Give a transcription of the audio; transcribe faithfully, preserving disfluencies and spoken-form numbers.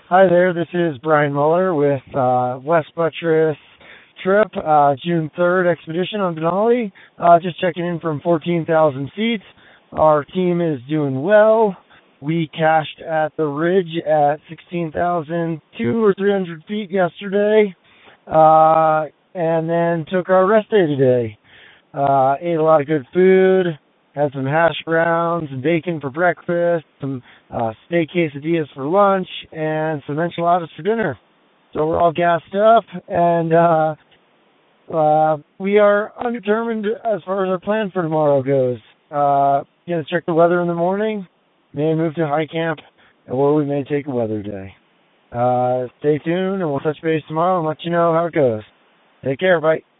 Hi there, this is Brian Muller with uh, West Buttress Trip, uh, June third expedition on Denali. Uh, just checking in from fourteen thousand feet. Our team is doing well. We cached at the ridge at sixteen thousand two or three hundred feet yesterday, uh, and then took our rest day today. Uh, ate a lot of good food, had some hash browns and bacon for breakfast, some uh, steak quesadillas for lunch, and some enchiladas for dinner. So we're all gassed up, and uh, uh, we are undetermined as far as our plan for tomorrow goes. Uh, gonna check the weather in the morning, may move to high camp, or we may take a weather day. Uh, stay tuned, and we'll touch base tomorrow and let you know how it goes. Take care, bye.